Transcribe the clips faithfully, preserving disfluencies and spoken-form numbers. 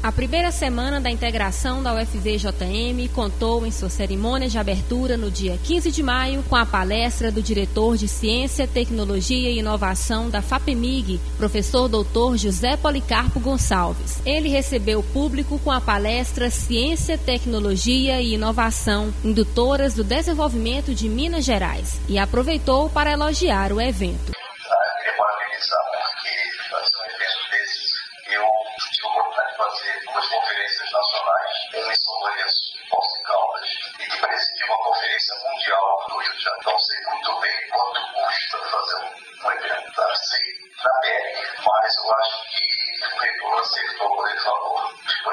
A primeira semana da integração da U F V J M contou em sua cerimônia de abertura no dia quinze de maio com a palestra do diretor de Ciência, Tecnologia e Inovação da FAPEMIG, professor doutor José Policarpo Gonçalves. Ele recebeu o público com a palestra Ciência, Tecnologia e Inovação, Indutoras do Desenvolvimento de Minas Gerais, e aproveitou para elogiar o evento. Eu queria parabenizar porque fazer um evento desses, eu tive a oportunidade de fazer duas conferências nacionais, uma em São Lourenço, Poços de Caldas, e de presidir uma conferência mundial no Rio de Janeiro. Então sei muito bem quanto custa fazer um, um evento, tá? Sei na pele, mas eu acho que o reitor acertou quando ele falou.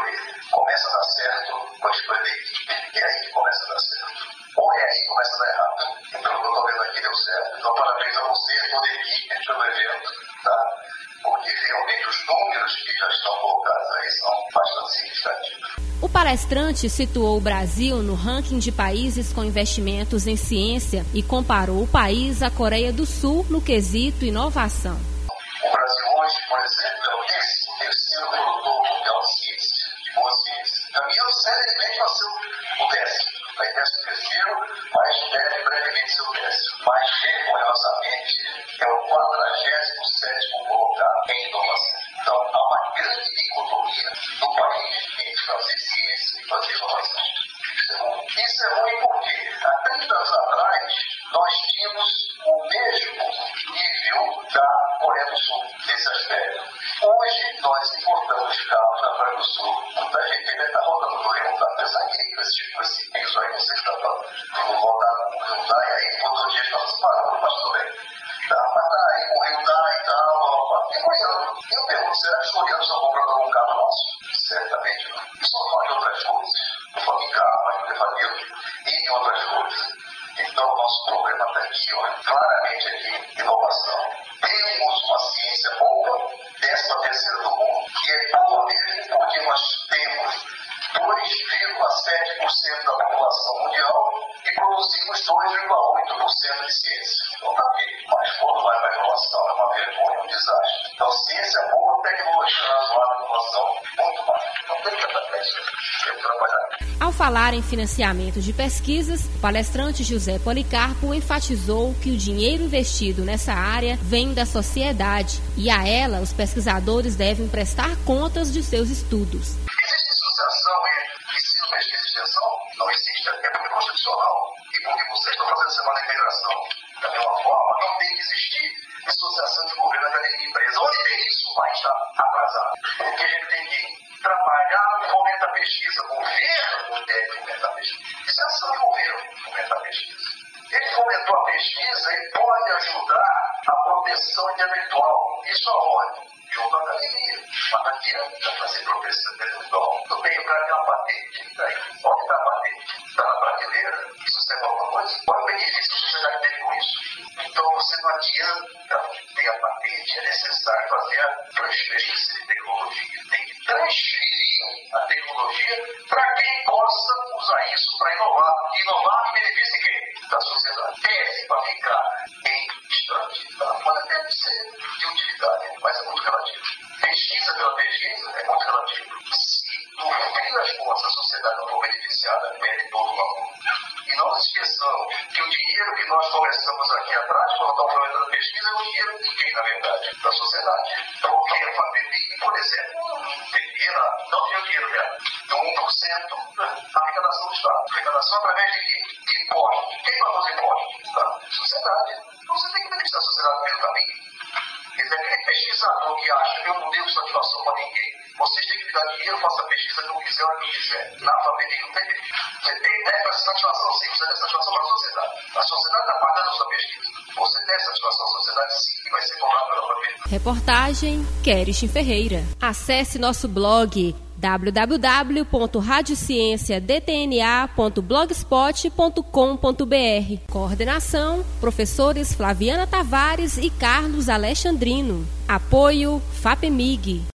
Começa a dar certo com a escolha da equipe, é aí que começa a dar certo. Ou é aí que começa a dar errado. Então, pelo que eu estou vendo aqui, deu certo. Então, parabéns a você e a toda a equipe pelo evento, tá? Porque realmente os números que já estão colocados aí são bastante significativos. O palestrante situou o Brasil no ranking de países com investimentos em ciência e comparou o país à Coreia do Sul no quesito inovação. O Brasil hoje, por exemplo, é o décimo terceiro produtor mundial de ciência, de boa ciência. Caminhando seriamente para ser o décimo. Vai décimo terceiro, mas deve brevemente ser o décimo. Mas, vergonhosamente, é o quadragésimo sétimo colocado em inovação. Então, há uma grande dicotomia no país entre fazer ciência e fazer inovação. Isso é ruim. Isso é ruim porque, há trinta anos atrás, nós tínhamos o mesmo nível da Coreia do Sul nesse aspecto. Hoje, nós importamos carros da Coreia do Sul. Muita gente ainda está rodando no Hyundai, pensar que com esse tipo de peso aí, não sei se está falando. Vou rodar com o Hyundai, aí todo dia está se parando, mas tudo bem. Tá, mas tá aí com o Hyundai e tal, tem coreano. Eu pergunto, será que os coreanos estão comprando algum carro nosso? Certamente não. Só fala de outras coisas. Não fala em carro, mas de fazer e de outras coisas. Então, o nosso problema está aqui, ó, claramente aqui, inovação. Temos uma ciência boa, décima terceira do mundo, que é boa mesmo porque nós temos dois vírgula sete por cento da população mundial e produzimos dois vírgula oito por cento de ciência. Então está aqui, mas quando vai para a inovação é uma vergonha, um desastre. Então ciência boa, tecnologia razoável, inovação, muito mais. Então tem que trabalhar isso, tem que trabalhar. Ao falar em financiamento de pesquisas, o palestrante José Policarpo enfatizou que o dinheiro investido nessa área vem da sociedade e a ela os pesquisadores devem prestar contas de seus estudos. Existe associação entre ensino, pesquisa e extensão? Não existe, é constitucional. E porque vocês estão fazendo semana de integração da mesma forma, não tem que existir associação de governo, academia e empresa. Onde tem isso vai estar atrasado. Porque a gente tem que trabalhar no fomento da pesquisa. O governo deve fomentar a pesquisa. Isso é ação de governo, fomentar a pesquisa. Ele fomentou a pesquisa e pode ajudar a proteção intelectual. Isso aonde? Junto à academia. Mas não adianta fazer proteção intelectual. Tudo bem, o cara tem uma patente. Daí, onde está a patente? Está na prateleira? Isso serve alguma coisa? Qual é o benefício que a sociedade tem com isso? Então, você não adianta ter a patente. É necessário fazer a transferência de tecnologia. Tem que transferir a tecnologia para quem possa usar isso para inovar. E inovar em benefício de quem? Da sociedade. Tese para ficar em distante. Tá? Mas deve ser de utilidade, mas é muito relativo. Pesquisa pela pesquisa é muito relativo. Se no fim das contas a sociedade não for beneficiada, perde todo o valor. E não nos esqueçamos que o dinheiro que nós conversamos aqui atrás, quando estamos falando da pesquisa, é o dinheiro de quem, na verdade? Da sociedade. Então, quem a FAPEMIG, por exemplo, teria, não tem o dinheiro dela. De um por cento da arrecadação do Estado. Arrecadação através de, de impostos. Quem paga os impostos? Tá? Sociedade. Então você tem que beneficiar a sociedade no meio do caminho. Quer dizer, aquele pesquisador que acha que eu não devo satisfação para ninguém, vocês têm que me dar dinheiro, faça a pesquisa que eu quiser, hora que eu quiser. Na FAPEMIG não tem benefício. Você tem deve essa satisfação sim, você deve satisfação para a sociedade. A sociedade está pagando a sua pesquisa. Você deve satisfação à sociedade sim, e vai ser cobrado pela FAPEMIG. Reportagem Keristin Ferreira. Acesse nosso blog w w w ponto rádio ciência d t n a ponto blogspot ponto com ponto b r. Coordenação: professores Flaviana Tavares e Carlos Alexandrino. Apoio FAPEMIG.